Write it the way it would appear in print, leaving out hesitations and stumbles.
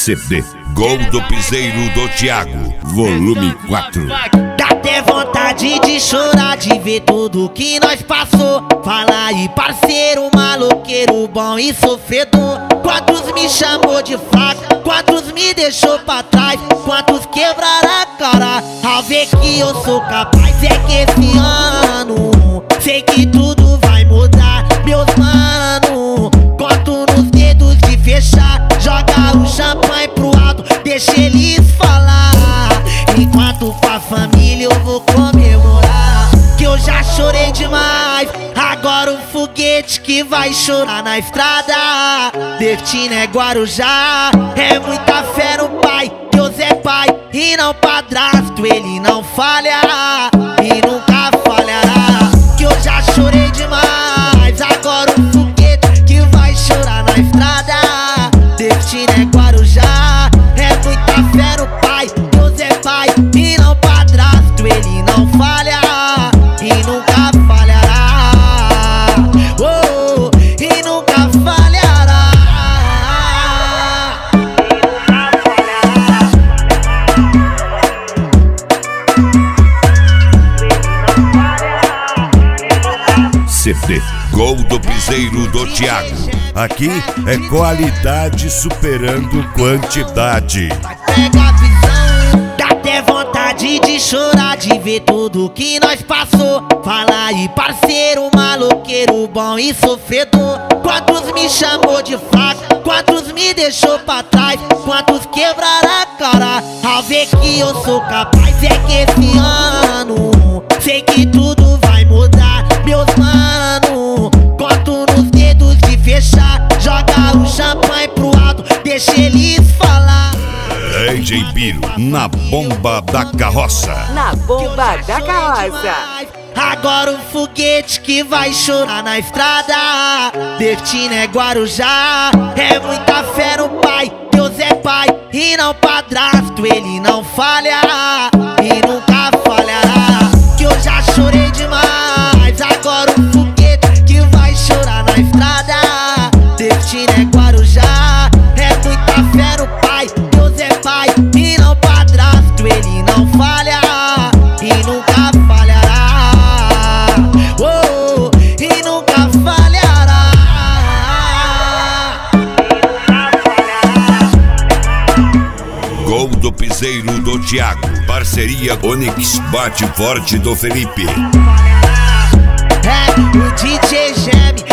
CD Gol do Piseiro do Thiago, volume 4. Dá até vontade de chorar, de ver tudo que nós passou. Fala aí, parceiro, maloqueiro, bom e sofredor. Quantos me chamou de fraco, quantos me deixou pra trás, quantos quebraram a cara ao ver que eu sou capaz. É que esse ano sei que tudo vai mudar, meus mano. Conto nos dedos de fechar, joga o champanhe pro alto, deixa eles falar. Enquanto com a família eu vou comemorar, que eu já chorei demais. Agora o foguete que vai chorar na estrada. Destino é Guarujá, é muita fé no pai. Deus é pai e não padrasto, ele não falha e nunca falhará. Que eu já chorei demais. Agora o foguete que vai chorar na estrada. Destino é Guarujá, é muita fé no pai. Deus é pai e não padrasto, ele não falha e nunca falhará. Oh, e nunca falhará. CD Gol do Piseiro do Thiago. Aqui é qualidade superando quantidade. Pega a visão, dá até vontade de chorar, de ver tudo que nós passou. Fala aí, parceiro, maloqueiro, bom e sofredor. Quantos me chamou de fraco, quantos me deixou pra trás, quantos quebraram a cara ao ver que eu sou capaz. É que esse ano sei que tudo vai mudar, meus mano. Conto nos dedos de fechar, joga o champanhe pro alto, deixa eles falar. DJ Biro na bomba da carroça. Na bomba da carroça. Agora o foguete que vai chorar na estrada. Destino é Guarujá, é muita fé no pai. Deus é pai e não padrasto, ele não falha e nunca falhará. Que eu já chorei demais. Agora o foguete que vai chorar na estrada. Destino é Guarujá, é muita fé no pai. Deus é pai e não padrasto, ele não falha e nunca falhará. Oh, e nunca falhará. Gol do Piseiro do Thiago, parceria Onix Bate Forte do Felipe. É o DJ Geme.